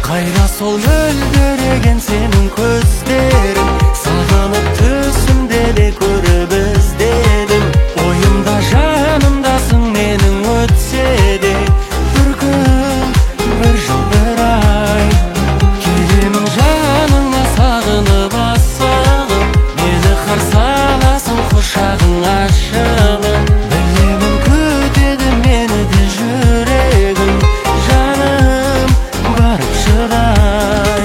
Қайда сол мөлдіреген сенің көздерің, сағынып түсімде де көріп іздедім. Ойымда жанымдасың менің, өтсе де бір күн, бір жыл, бір ай. Келемін жаныңа сағынып асығып, мені қарсы аласың құшағың ашылып. Білемін күтеді мені де жүрегім, жаным барып шыдай.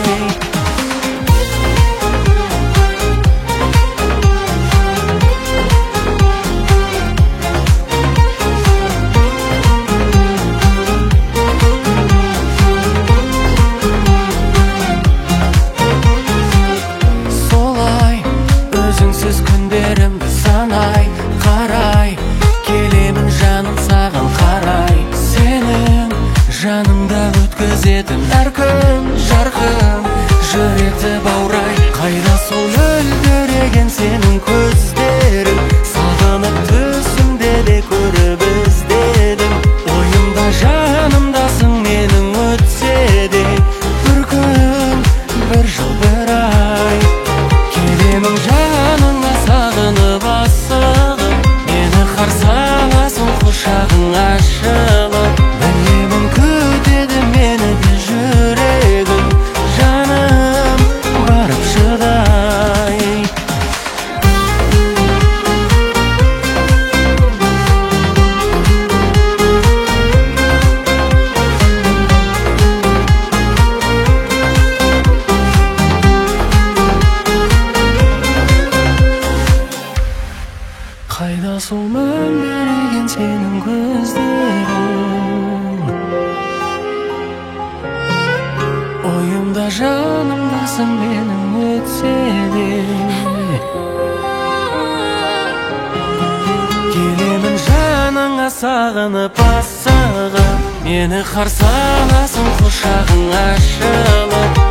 Солай өзіңсіз күндерімді санай, қарай келемін жаным саған қарай. Сенің жаныңда өткізетін әр күн жарқын, жүректі баурай. Қайда сол мөлдіреген сенің көздерің, сағынып түсімде де көріп іздедім. Ойымда жанымдасың менің, өтсе де бір күн, бір жыл, бір ай. Келемін жаныңа сағынып асығып, мені қарсы аласың құшағың ашылып. Білемін күтеді мені де жүрегім, жаным барып шыдай. Қайда сол мөлдіреген сенің көздерің, ойымда жанымдасың менің, өтсе де келемін жаныңа сағынып асығып, мені қарсы аласың құшағың ашылып.